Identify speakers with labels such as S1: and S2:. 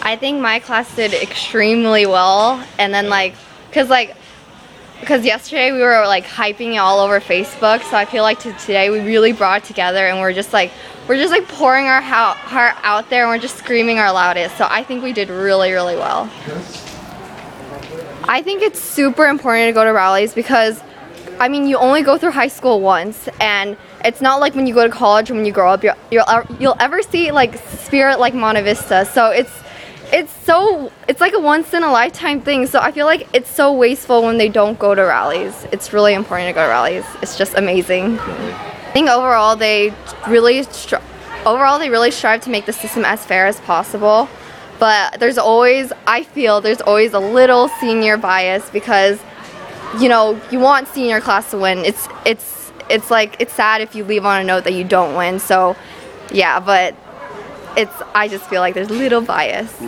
S1: I think my class did extremely well, and then because yesterday we were like hyping it all over Facebook, so I feel like today we really brought it together, and we're just like pouring our heart out there, and we're just screaming our loudest. So I think we did really, really well. I think it's super important to go to rallies because, I mean, you only go through high school once, and it's not like when you go to college or when you grow up, you'll ever see like spirit like Monte Vista. So it's like a once in a lifetime thing. So I feel like it's so wasteful when they don't go to rallies. It's really important to go to rallies. It's just amazing. I think overall they really strive to make the system as fair as possible. But I feel there's always a little senior bias because, you know, you want senior class to win. It's sad if you leave on a note that you don't win. So yeah, but I just feel like there's a little bias.